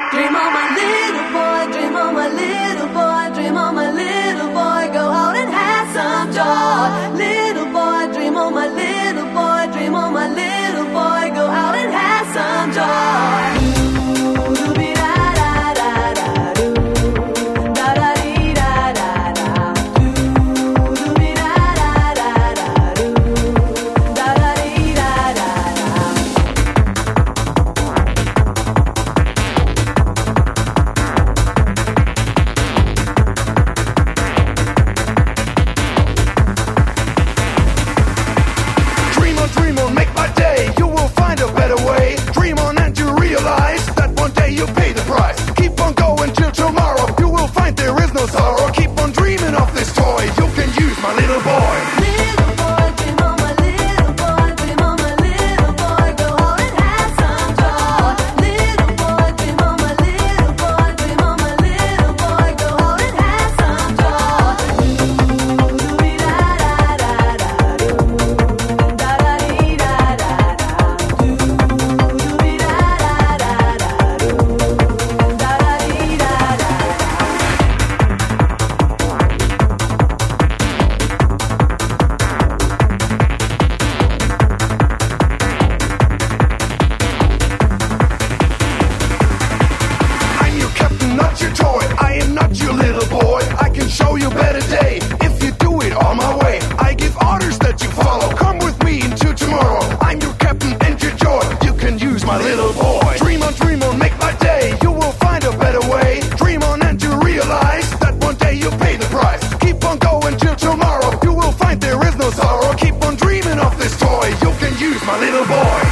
Dream on my little boy, dream on my little boy, dream on my little boy, go out and have some joy. Little boy, dream on my little boy, dream on my little boy, go out and have some joy. My little boy.